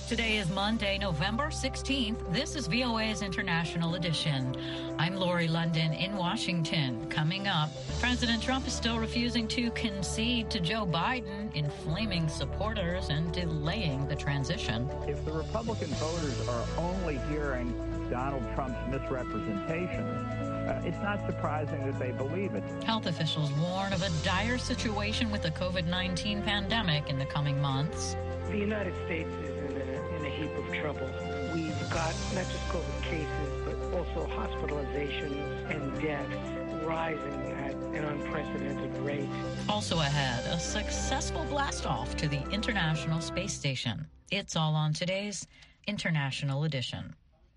Today is Monday, November 16th. This is VOA's International Edition. I'm Lori London in Washington. Coming up, President Trump is still refusing to concede to Joe Biden, inflaming supporters and delaying the transition. If the Republican voters are only hearing Donald Trump's misrepresentations, it's not surprising that they believe it. Health officials warn of a dire situation with the COVID-19 pandemic in the coming months. The United States is in a heap of trouble. We've got not just COVID cases, but also hospitalizations and deaths rising at an unprecedented rate. Also ahead, a successful blast-off to the International Space Station. It's all on today's International Edition.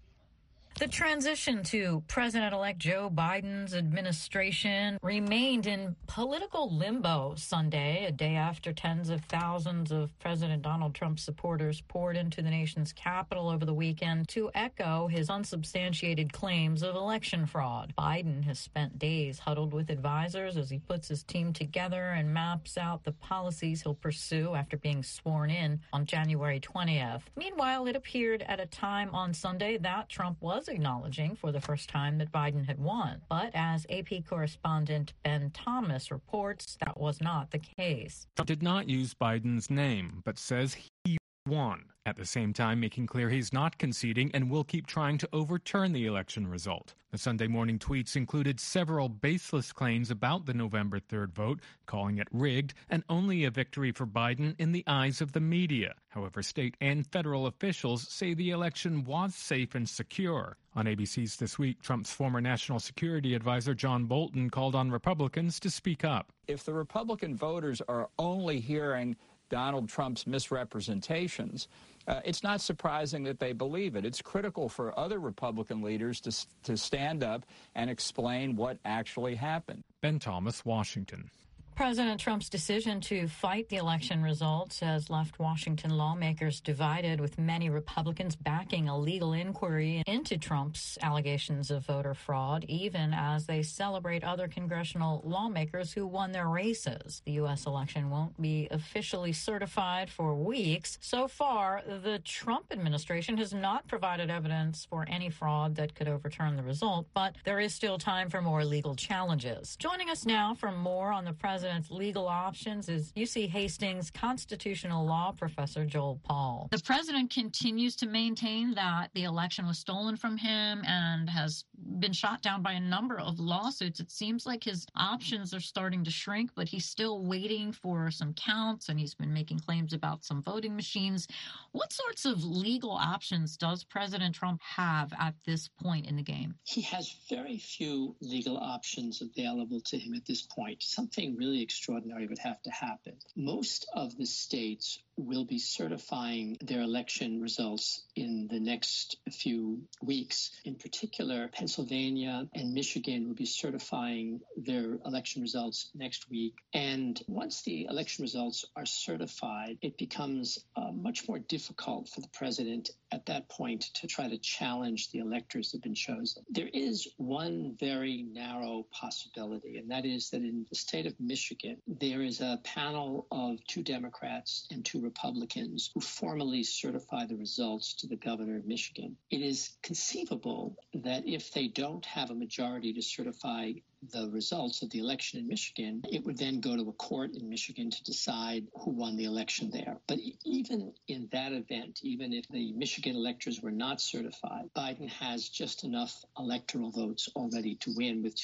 The transition to President-elect Joe Biden's administration remained in political limbo Sunday, a day after tens of thousands of President Donald Trump's supporters poured into the nation's capital over the weekend to echo his unsubstantiated claims of election fraud. Biden has spent days huddled with advisors as he puts his team together and maps out the policies he'll pursue after being sworn in on January 20th. Meanwhile, it appeared at a time on Sunday that Trump was acknowledging for the first time that Biden had won. But as AP correspondent Ben Thomas reports, that was not the case. Trump did not use Biden's name, but says he won, at the same time making clear he's not conceding and will keep trying to overturn the election result. The Sunday morning tweets included several baseless claims about the November 3rd vote, calling it rigged and only a victory for Biden in the eyes of the media. However, state and federal officials say the election was safe and secure. On ABC's This Week, Trump's former national security advisor John Bolton called on Republicans to speak up. If the Republican voters are only hearing Donald Trump's misrepresentations, it's not surprising that they believe it. It's critical for other Republican leaders to stand up and explain what actually happened. Ben Thomas, Washington. President Trump's decision to fight the election results has left Washington lawmakers divided, with many Republicans backing a legal inquiry into Trump's allegations of voter fraud, even as they celebrate other congressional lawmakers who won their races. The U.S. election won't be officially certified for weeks. So far, the Trump administration has not provided evidence for any fraud that could overturn the result, but there is still time for more legal challenges. Joining us now for more on the president's legal options is UC Hastings constitutional law professor Joel Paul. The president continues to maintain that the election was stolen from him and has been shot down by a number of lawsuits. It seems like his options are starting to shrink, but he's still waiting for some counts, and he's been making claims about some voting machines. What sorts of legal options does President Trump have at this point in the game? He has very few legal options available to him at this point. Something really extraordinary would have to happen. Most of the states will be certifying their election results in the next few weeks. In particular, Pennsylvania and Michigan will be certifying their election results next week. And once the election results are certified, it becomes much more difficult for the president at that point to try to challenge the electors that have been chosen. There is one very narrow possibility, and that is that in the state of Michigan, there is a panel of 2 Democrats and 2 Republicans who formally certify the results to the governor of Michigan. It is conceivable that if they don't have a majority to certify the results of the election in Michigan, it would then go to a court in Michigan to decide who won the election there. But even in that event, even if the Michigan electors were not certified, Biden has just enough electoral votes already to win with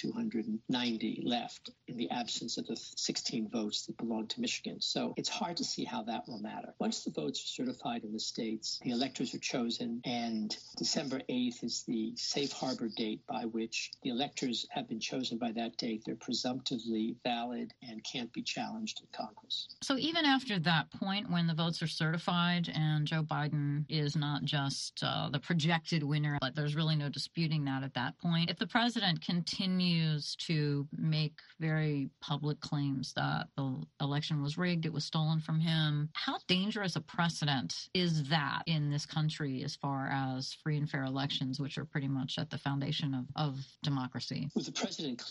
290 left in the absence of the 16 votes that belong to Michigan. So it's hard to see how that will matter. Once the votes are certified in the states, the electors are chosen, and December 8th is the safe harbor date by which the electors have been chosen by that date. They're presumptively valid and can't be challenged in Congress. So even after that point, when the votes are certified and Joe Biden is not just the projected winner, but there's really no disputing that at that point, if the president continues to make very public claims that the election was rigged, it was stolen from him, how dangerous a precedent is that in this country as far as free and fair elections, which are pretty much at the foundation of democracy? Well, the president clearly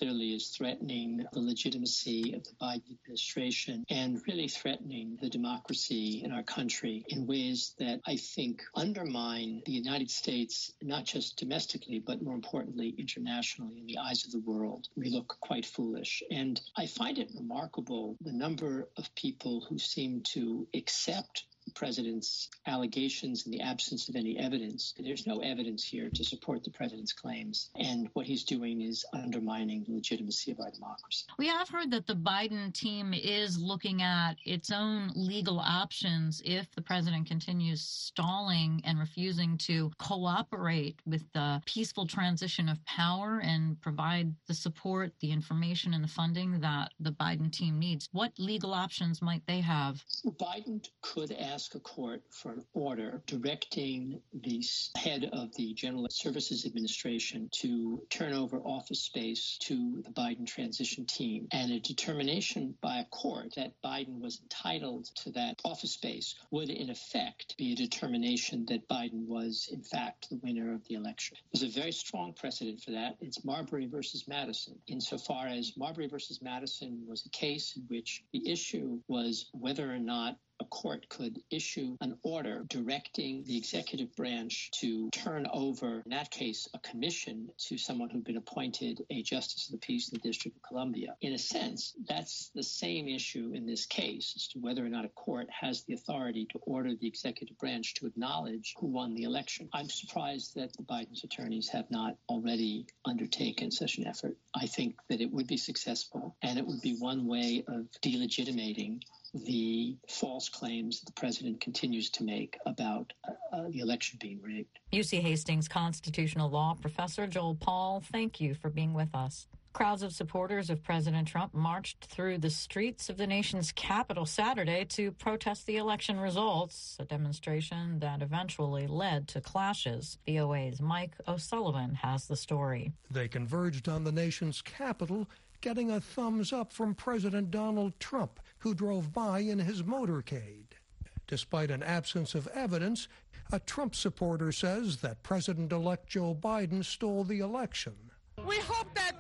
clearly is threatening the legitimacy of the Biden administration and really threatening the democracy in our country in ways that I think undermine the United States, not just domestically, but more importantly, internationally in the eyes of the world. We look quite foolish. And I find it remarkable the number of people who seem to accept the president's allegations in the absence of any evidence. There's no evidence here to support the president's claims, and what he's doing is undermining the legitimacy of our democracy. We have heard that the Biden team is looking at its own legal options if the president continues stalling and refusing to cooperate with the peaceful transition of power and provide the support, the information, and the funding that the Biden team needs. What legal options might they have? Biden could ask a court for an order directing the head of the General Services Administration to turn over office space to the Biden transition team. And a determination by a court that Biden was entitled to that office space would, in effect, be a determination that Biden was, in fact, the winner of the election. There's a very strong precedent for that. It's Marbury versus Madison. Insofar as Marbury versus Madison was a case in which the issue was whether or not a court could issue an order directing the executive branch to turn over, in that case, a commission to someone who'd been appointed a justice of the peace in the District of Columbia. In a sense, that's the same issue in this case as to whether or not a court has the authority to order the executive branch to acknowledge who won the election. I'm surprised that the Biden's attorneys have not already undertaken such an effort. I think that it would be successful, and it would be one way of delegitimating the false claims the president continues to make about the election being rigged. UC Hastings constitutional law professor Joel Paul, thank you for being with us. Crowds of supporters of President Trump marched through the streets of the nation's capital Saturday to protest the election results, a demonstration that eventually led to clashes. VOA's Mike O'Sullivan has the story. They converged on the nation's capital, getting a thumbs up from President Donald Trump, who drove by in his motorcade. Despite an absence of evidence, a Trump supporter says that President-elect Joe Biden stole the election. We hope that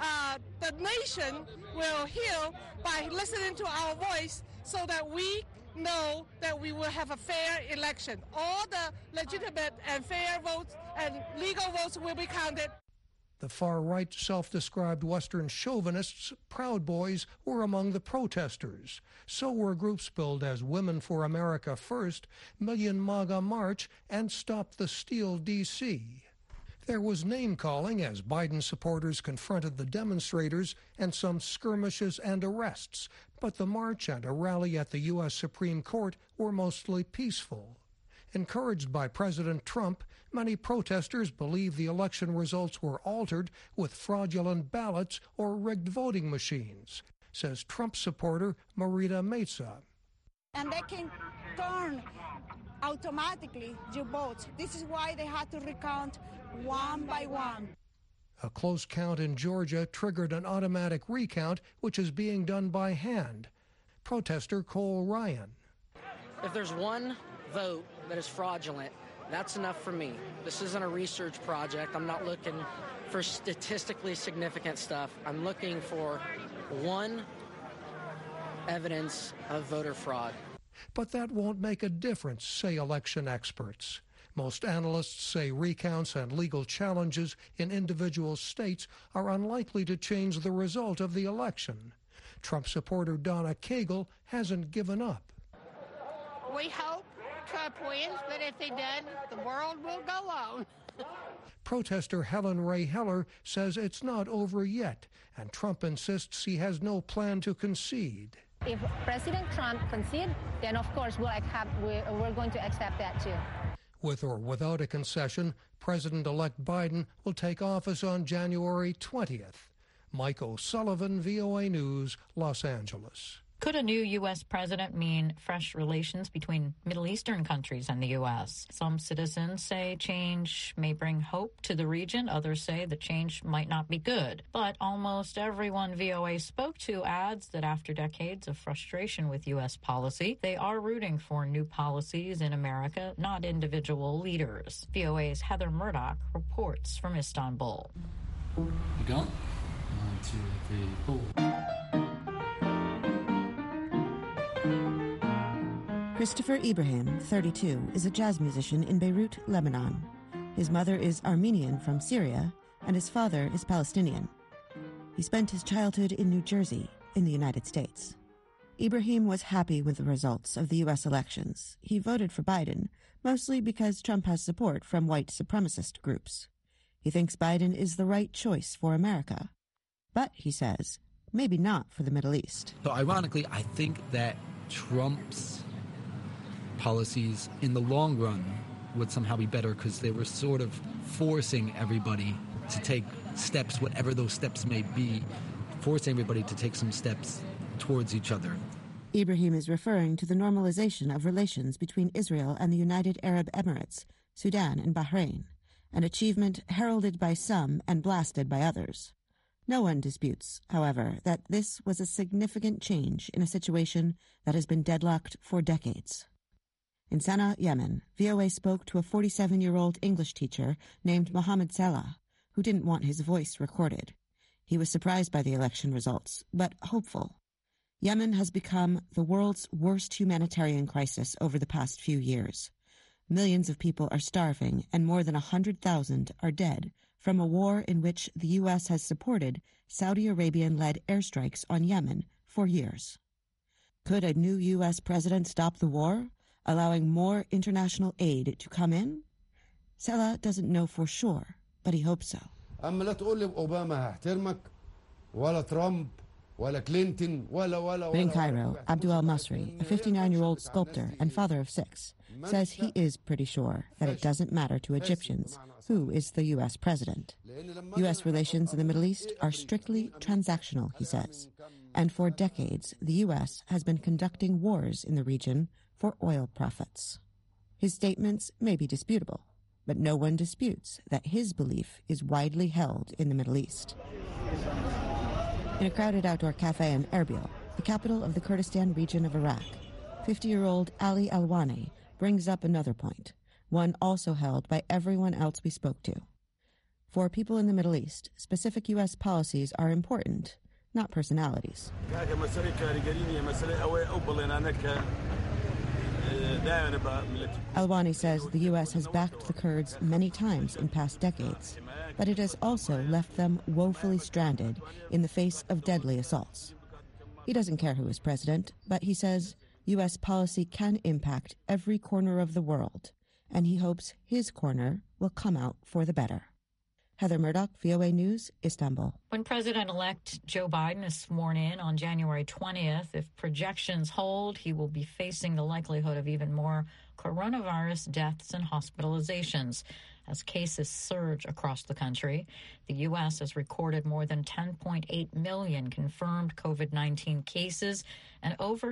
the nation will heal by listening to our voice so that we know that we will have a fair election. All the legitimate and fair votes and legal votes will be counted. The far-right self-described Western chauvinists, Proud Boys, were among the protesters. So were groups billed as Women for America First, Million MAGA March, and Stop the Steal D.C. There was name-calling as Biden supporters confronted the demonstrators and some skirmishes and arrests, but the march and a rally at the U.S. Supreme Court were mostly peaceful. Encouraged by President Trump, many protesters believe the election results were altered with fraudulent ballots or rigged voting machines, says Trump supporter Marita Meza. And they can turn automatically your votes. This is why they had to recount one by one. A close count in Georgia triggered an automatic recount, which is being done by hand. Protester Cole Ryan. If there's one vote that is fraudulent, that's enough for me. This isn't a research project. I'm not looking for statistically significant stuff. I'm looking for one evidence of voter fraud. But that won't make a difference, say election experts. Most analysts say recounts and legal challenges in individual states are unlikely to change the result of the election. Trump supporter Donna Cagle hasn't given up. We hope Trump wins, but if he doesn't, the world will go on. Protester Helen Ray Heller says it's not over yet, and Trump insists he has no plan to concede. If President Trump concedes, then of course we're going to accept that too. With or without a concession, President-elect Biden will take office on January 20th. Mike O'Sullivan, VOA News, Los Angeles. Could a new U.S. president mean fresh relations between Middle Eastern countries and the U.S.? Some citizens say change may bring hope to the region. Others say the change might not be good. But almost everyone VOA spoke to adds that after decades of frustration with U.S. policy, they are rooting for new policies in America, not individual leaders. VOA's Heather Murdoch reports from Istanbul. You go? to the pool. Christopher Ibrahim, 32, is a jazz musician in Beirut, Lebanon. His mother is Armenian from Syria, and his father is Palestinian. He spent his childhood in New Jersey, in the United States. Ibrahim was happy with the results of the U.S. elections. He voted for Biden, mostly because Trump has support from white supremacist groups. He thinks Biden is the right choice for America. But, he says, maybe not for the Middle East. So ironically, I think that Trump's policies in the long run would somehow be better because they were sort of forcing everybody to take steps, whatever those steps may be, forcing everybody to take some steps towards each other. Ibrahim is referring to the normalization of relations between Israel and the United Arab Emirates, Sudan, and Bahrain, an achievement heralded by some and blasted by others. No one disputes, however, that this was a significant change in a situation that has been deadlocked for decades. In Sana'a, Yemen, VOA spoke to a 47-year-old English teacher named Mohammed Salah, who didn't want his voice recorded. He was surprised by the election results, but hopeful. Yemen has become the world's worst humanitarian crisis over the past few years. Millions of people are starving, and more than 100,000 are dead from a war in which the U.S. has supported Saudi Arabian-led airstrikes on Yemen for years. Could a new U.S. president stop the war, allowing more international aid to come in? Salah doesn't know for sure, but he hopes so. In Cairo, Abdul al-Masri, a 59-year-old sculptor and father of 6, says he is pretty sure that it doesn't matter to Egyptians who is the U.S. president. U.S. relations in the Middle East are strictly transactional, he says, and for decades the U.S. has been conducting wars in the region for oil profits. His statements may be disputable, but no one disputes that his belief is widely held in the Middle East. In a crowded outdoor cafe in Erbil, the capital of the Kurdistan region of Iraq, 50-year-old Ali Alwani brings up another point, one also held by everyone else we spoke to. For people in the Middle East, specific U.S. policies are important, not personalities. Alwani says the U.S. has backed the Kurds many times in past decades, but it has also left them woefully stranded in the face of deadly assaults. He doesn't care who is president, but he says U.S. policy can impact every corner of the world, and he hopes his corner will come out for the better. Heather Murdoch, VOA News, Istanbul. When President-elect Joe Biden is sworn in on January 20th, if projections hold, he will be facing the likelihood of even more coronavirus deaths and hospitalizations. As cases surge across the country, the U.S. has recorded more than 10.8 million confirmed COVID-19 cases and over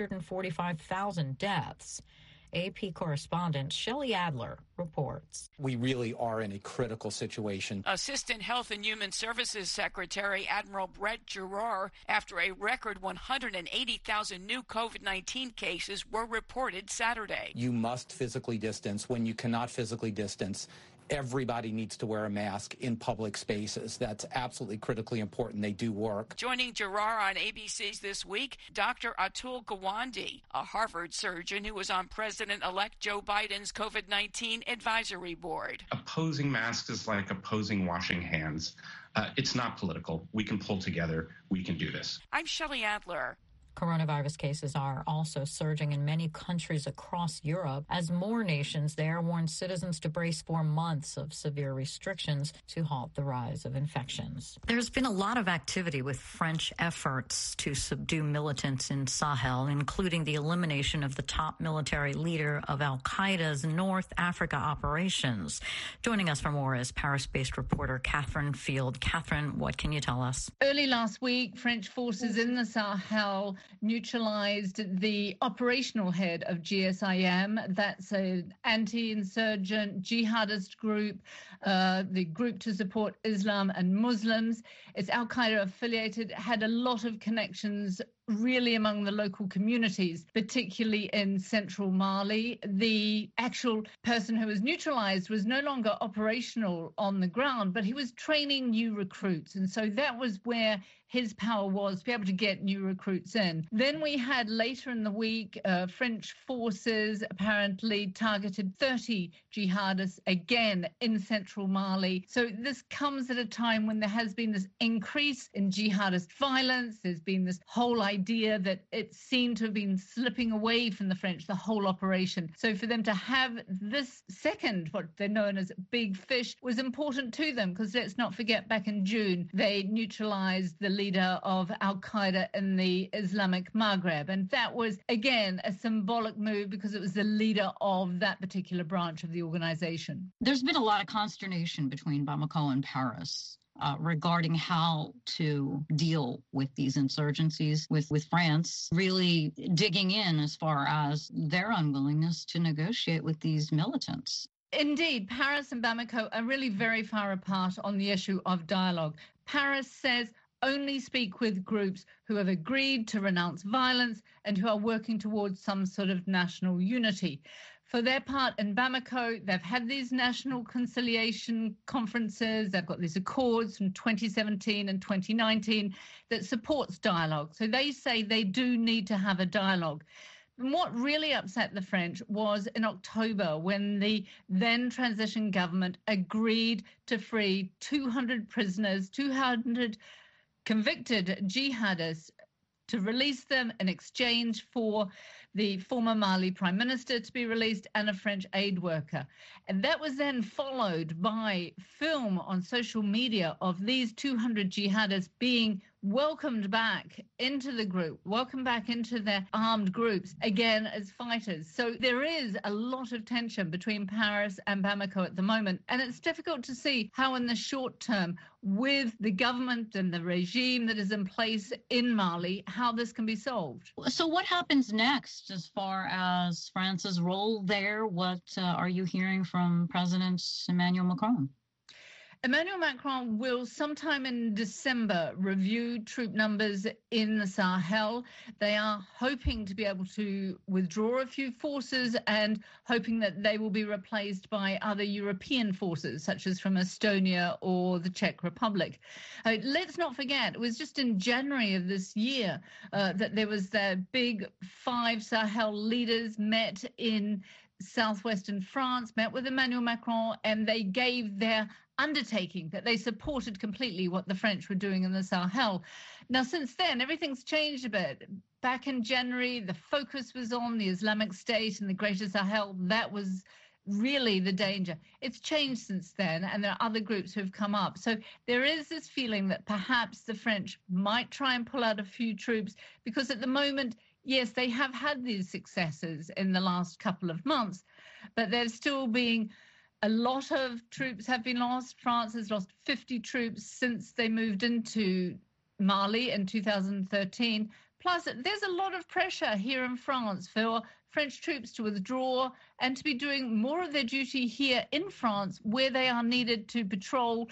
245,000 deaths. AP correspondent Shelley Adler reports. We really are in a critical situation. Assistant Health and Human Services Secretary Admiral Brett Giroir, after a record 180,000 new COVID-19 cases were reported Saturday. You must physically distance. When you cannot physically distance, everybody needs to wear a mask in public spaces. That's absolutely critically important. They do work. Joining Giroir on ABC's This Week, Dr. Atul Gawande, a Harvard surgeon who was on President-elect Joe Biden's COVID-19 advisory board. Opposing masks is like opposing washing hands. It's not political. We can pull together. We can do this. I'm Shelley Adler. Coronavirus cases are also surging in many countries across Europe as more nations there warn citizens to brace for months of severe restrictions to halt the rise of infections. There's been a lot of activity with French efforts to subdue militants in Sahel, including the elimination of the top military leader of al-Qaeda's North Africa operations. Joining us for more is Paris-based reporter Catherine Field. Catherine, what can you tell us? Early last week, French forces in the Sahel neutralized the operational head of GSIM. That's an anti-insurgent jihadist group, the group to support Islam and Muslims. It's al-Qaeda affiliated, had a lot of connections really among the local communities, particularly in central Mali. The actual person who was neutralized was no longer operational on the ground, but he was training new recruits. And so that was where his power was, to be able to get new recruits in. Then we had later in the week, French forces apparently targeted 30 jihadists again in central Mali. So this comes at a time when there has been this increase in jihadist violence. There's been this whole idea that it seemed to have been slipping away from the French, the whole operation. So for them to have this second, what they're known as big fish, was important to them, because let's not forget, back in June, they neutralized the leader of Al-Qaeda in the Islamic Maghreb. And that was, again, a symbolic move because it was the leader of that particular branch of the organization. There's been a lot of consternation between Bamako and Paris regarding how to deal with these insurgencies, with France really digging in as far as their unwillingness to negotiate with these militants. Indeed, Paris and Bamako are really very far apart on the issue of dialogue. Paris says only speak with groups who have agreed to renounce violence and who are working towards some sort of national unity. For their part, in Bamako, they've had these national conciliation conferences. They've got these accords from 2017 and 2019 that supports dialogue. So they say they do need to have a dialogue. And what really upset the French was in October, when the then transition government agreed to free 200 prisoners, 200 convicted jihadists, to release them in exchange for the former Mali prime minister to be released and a French aid worker. And that was then followed by film on social media of these 200 jihadists being welcomed back into the group, welcomed back into their armed groups, again as fighters. So there is a lot of tension between Paris and Bamako at the moment. And it's difficult to see how in the short term, with the government and the regime that is in place in Mali, how this can be solved. So what happens next as far as France's role there? What are you hearing from President Emmanuel Macron? Emmanuel Macron will sometime in December review troop numbers in the Sahel. They are hoping to be able to withdraw a few forces and hoping that they will be replaced by other European forces, such as from Estonia or the Czech Republic. Let's not forget, it was just in January of this year that there was the big 5 Sahel leaders met in southwestern France, met with Emmanuel Macron, and they gave their undertaking that they supported completely what the French were doing in the Sahel. Now, since then, everything's changed a bit. Back in January, the focus was on the Islamic State and the Greater Sahel. That was really the danger. It's changed since then, and there are other groups who have come up. So there is this feeling that perhaps the French might try and pull out a few troops, because at the moment, yes, they have had these successes in the last couple of months, but there's still being a lot of troops have been lost. France has lost 50 troops since they moved into Mali in 2013. Plus, there's a lot of pressure here in France for French troops to withdraw and to be doing more of their duty here in France, where they are needed to patrol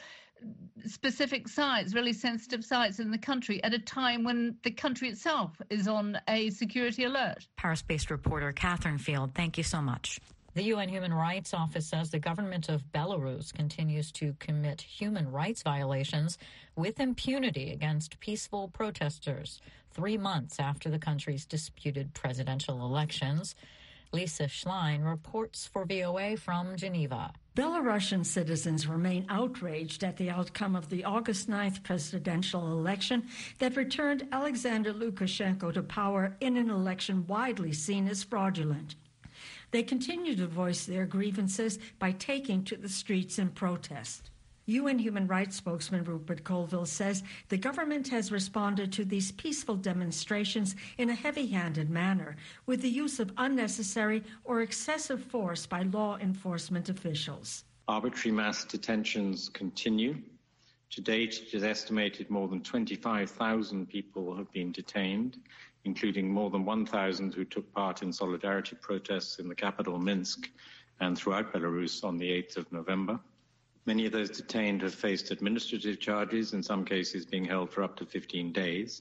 specific sites, really sensitive sites in the country, at a time when the country itself is on a security alert. Paris-based reporter Catherine Field, thank you so much. The UN Human Rights Office says the government of Belarus continues to commit human rights violations with impunity against peaceful protesters 3 months after the country's disputed presidential elections. Lisa Schlein reports for VOA from Geneva. Belarusian citizens remain outraged at the outcome of the August 9th presidential election that returned Alexander Lukashenko to power in an election widely seen as fraudulent. They continue to voice their grievances by taking to the streets in protest. UN human rights spokesman Rupert Colville says the government has responded to these peaceful demonstrations in a heavy-handed manner, with the use of unnecessary or excessive force by law enforcement officials. Arbitrary mass detentions continue. To date, it is estimated more than 25,000 people have been detained, including more than 1,000 who took part in solidarity protests in the capital, Minsk, and throughout Belarus on the 8th of November. Many of those detained have faced administrative charges, in some cases being held for up to 15 days.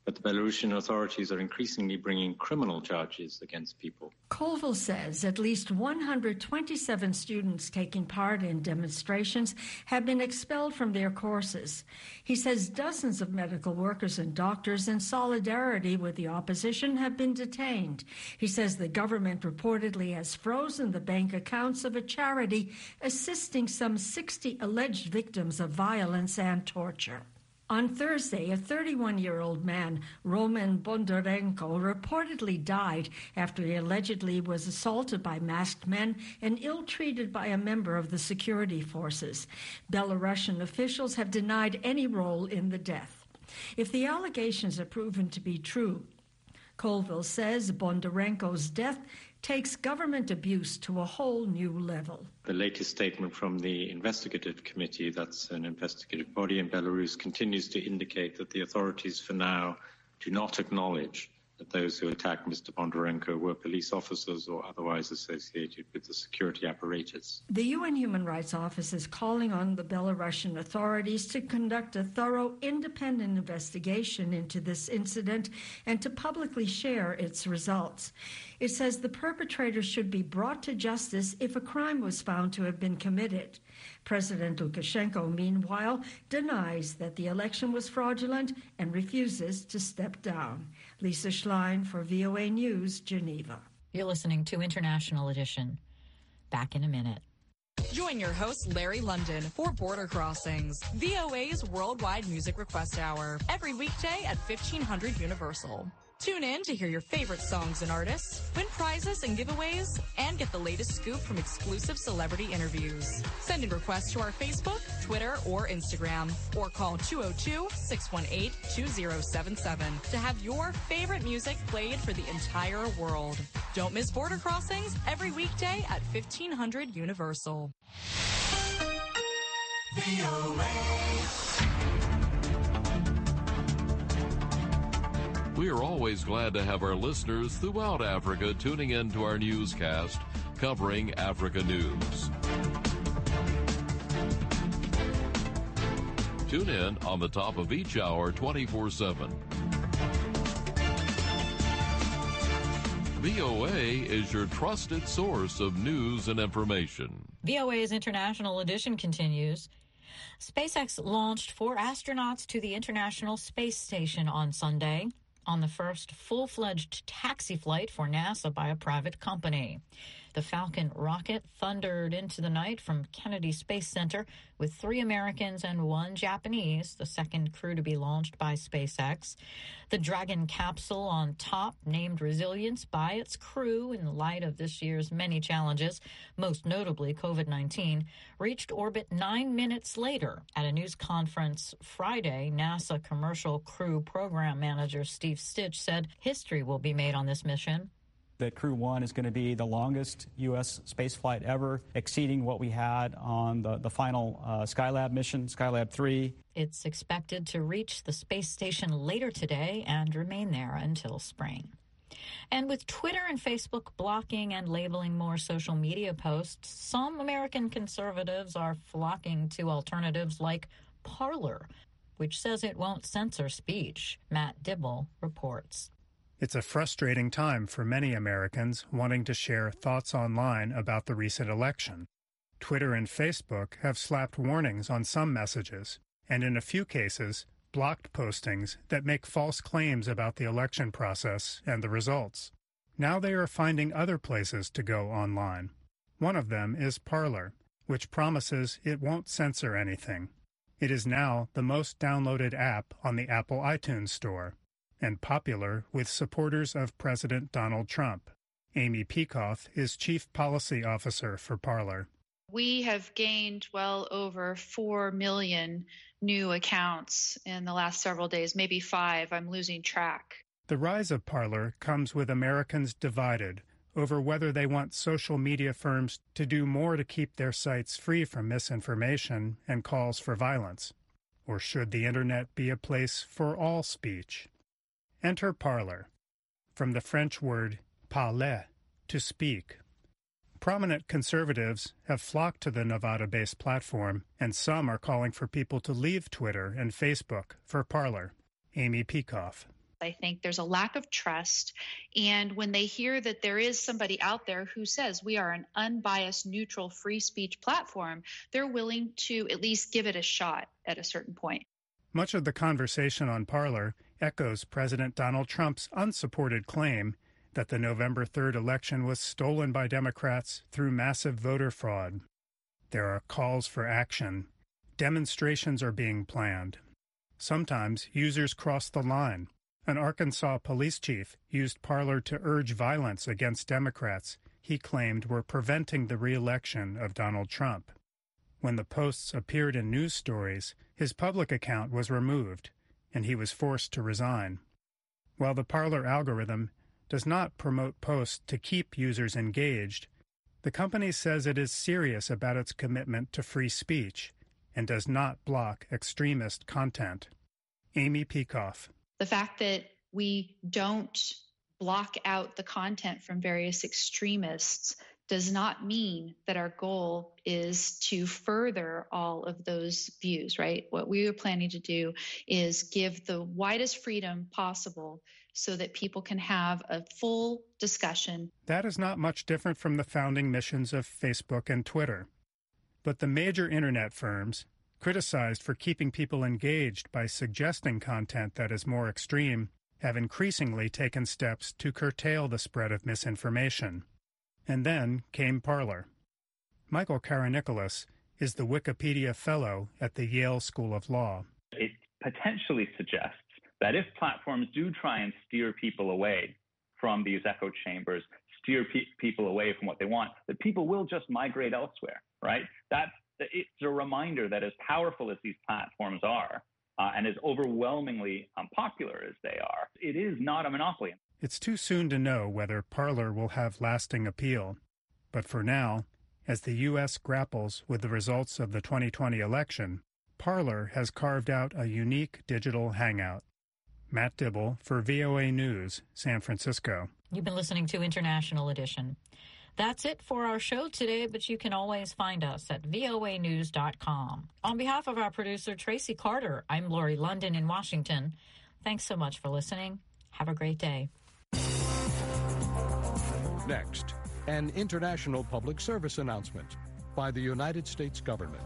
but the Belarusian authorities are increasingly bringing criminal charges against people. Colville says at least 127 students taking part in demonstrations have been expelled from their courses. He says dozens of medical workers and doctors in solidarity with the opposition have been detained. He says the government reportedly has frozen the bank accounts of a charity assisting some 60 alleged victims of violence and torture. On Thursday, a 31-year-old man, Roman Bondarenko, reportedly died after he allegedly was assaulted by masked men and ill-treated by a member of the security forces. Belarusian officials have denied any role in the death. If the allegations are proven to be true, Colville says Bondarenko's death takes government abuse to a whole new level. The latest statement from the investigative committee, that's an investigative body in Belarus, continues to indicate that the authorities for now do not acknowledge that those who attacked Mr. Bondarenko were police officers or otherwise associated with the security apparatus. The UN Human Rights Office is calling on the Belarusian authorities to conduct a thorough, independent investigation into this incident and to publicly share its results. It says the perpetrator should be brought to justice if a crime was found to have been committed. President Lukashenko, meanwhile, denies that the election was fraudulent and refuses to step down. Lisa Schlein for VOA News, Geneva. You're listening to International Edition. Back in a minute. Join your host, Larry London, for Border Crossings, VOA's worldwide music request hour, every weekday at 1500 Universal. Tune in to hear your favorite songs and artists, win prizes and giveaways, and get the latest scoop from exclusive celebrity interviews. Send in requests to our Facebook, Twitter, or Instagram, or call 202-618-2077 to have your favorite music played for the entire world. Don't miss Border Crossings every weekday at 1500 Universal. We are always glad to have our listeners throughout Africa tuning in to our newscast covering Africa news. Tune in on the top of each hour 24/7. VOA is your trusted source of news and information. VOA's International Edition continues. SpaceX launched 4 astronauts to the International Space Station on Sunday, on the first full-fledged taxi flight for NASA by a private company. The Falcon rocket thundered into the night from Kennedy Space Center with 3 Americans and 1 Japanese, the second crew to be launched by SpaceX. The Dragon capsule on top, named Resilience by its crew in light of this year's many challenges, most notably COVID-19, reached orbit 9 minutes later. At a news conference Friday, NASA Commercial Crew Program Manager Steve Stitch said history will be made on this mission. That Crew 1 is going to be the longest U.S. spaceflight ever, exceeding what we had on the final Skylab mission, Skylab 3. It's expected to reach the space station later today and remain there until spring. And with Twitter and Facebook blocking and labeling more social media posts, some American conservatives are flocking to alternatives like Parler, which says it won't censor speech. Matt Dibble reports. It's a frustrating time for many Americans wanting to share thoughts online about the recent election. Twitter and Facebook have slapped warnings on some messages, and in a few cases, blocked postings that make false claims about the election process and the results. Now they are finding other places to go online. One of them is Parler, which promises it won't censor anything. It is now the most downloaded app on the Apple iTunes Store, and popular with supporters of President Donald Trump. Amy Peikoff is Chief Policy Officer for Parler. We have gained well over 4 million new accounts in the last several days, maybe 5. I'm losing track. The rise of Parler comes with Americans divided over whether they want social media firms to do more to keep their sites free from misinformation and calls for violence, or should the Internet be a place for all speech? Enter Parler, from the French word parler, to speak. Prominent conservatives have flocked to the Nevada-based platform, and some are calling for people to leave Twitter and Facebook for Parler. Amy Peikoff. I think there's a lack of trust. And when they hear that there is somebody out there who says we are an unbiased, neutral, free speech platform, they're willing to at least give it a shot at a certain point. Much of the conversation on Parler echoes President Donald Trump's unsupported claim that the November 3rd election was stolen by Democrats through massive voter fraud. There are calls for action. Demonstrations are being planned. Sometimes users cross the line. An Arkansas police chief used Parler to urge violence against Democrats he claimed were preventing the re-election of Donald Trump. When the posts appeared in news stories, his public account was removed, and he was forced to resign. While the Parler algorithm does not promote posts to keep users engaged, the company says it is serious about its commitment to free speech and does not block extremist content. Amy Peikoff. The fact that we don't block out the content from various extremists does not mean that our goal is to further all of those views, right? What we are planning to do is give the widest freedom possible so that people can have a full discussion. That is not much different from the founding missions of Facebook and Twitter. But the major internet firms, criticized for keeping people engaged by suggesting content that is more extreme, have increasingly taken steps to curtail the spread of misinformation. And then came Parler. Michael Karanicolas is the Wikipedia Fellow at the Yale School of Law. It potentially suggests that if platforms do try and steer people away from these echo chambers, steer people away from what they want, that people will just migrate elsewhere, right? It's a reminder that as powerful as these platforms are, and as overwhelmingly popular as they are, it is not a monopoly. It's too soon to know whether Parler will have lasting appeal. But for now, as the U.S. grapples with the results of the 2020 election, Parler has carved out a unique digital hangout. Matt Dibble for VOA News, San Francisco. You've been listening to International Edition. That's it for our show today, but you can always find us at voanews.com. On behalf of our producer, Tracy Carter, I'm Lori London in Washington. Thanks so much for listening. Have a great day. Next, an international public service announcement by the United States government.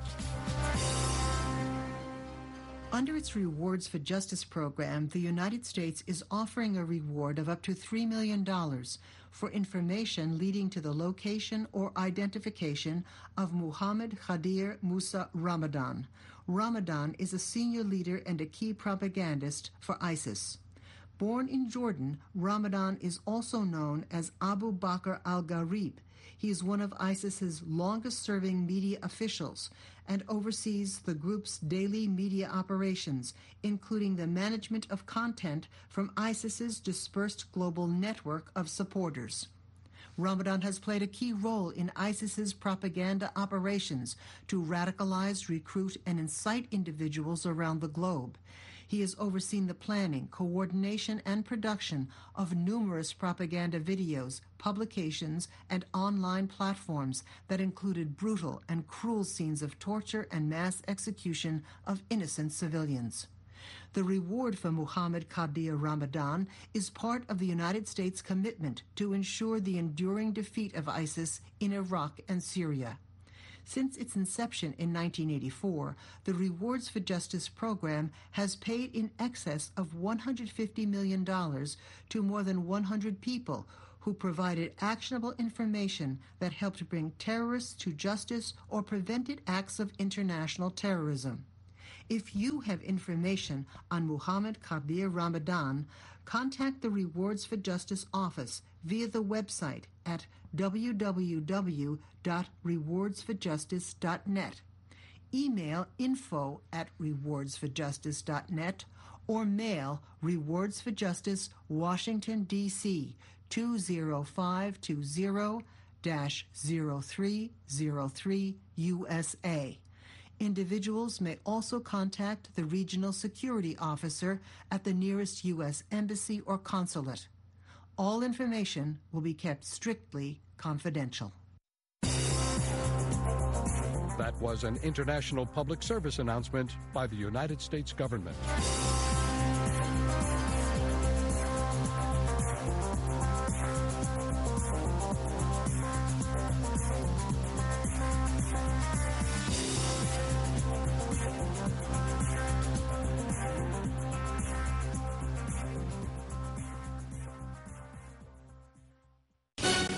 Under its Rewards for Justice program, the United States is offering a reward of up to $3 million for information leading to the location or identification of Muhammad Khadir Musa Ramadan. Ramadan is a senior leader and a key propagandist for ISIS. Born in Jordan, Ramadan is also known as Abu Bakr al-Gharib. He is one of ISIS's longest-serving media officials and oversees the group's daily media operations, including the management of content from ISIS's dispersed global network of supporters. Ramadan has played a key role in ISIS's propaganda operations to radicalize, recruit, and incite individuals around the globe. He has overseen the planning, coordination, and production of numerous propaganda videos, publications, and online platforms that included brutal and cruel scenes of torture and mass execution of innocent civilians. The reward for Muhammad Khadir Ramadan is part of the United States' commitment to ensure the enduring defeat of ISIS in Iraq and Syria. Since its inception in 1984, the Rewards for Justice program has paid in excess of $150 million to more than 100 people who provided actionable information that helped bring terrorists to justice or prevented acts of international terrorism. If you have information on Muhammad Khadir Ramadan, contact the Rewards for Justice office via the website at www.rewardsforjustice.net. Email info@rewardsforjustice.net or mail Rewards for Justice, Washington, D.C. 20520-0303 USA. Individuals may also contact the regional security officer at the nearest U.S. embassy or consulate. All information will be kept strictly confidential. That was an international public service announcement by the United States government.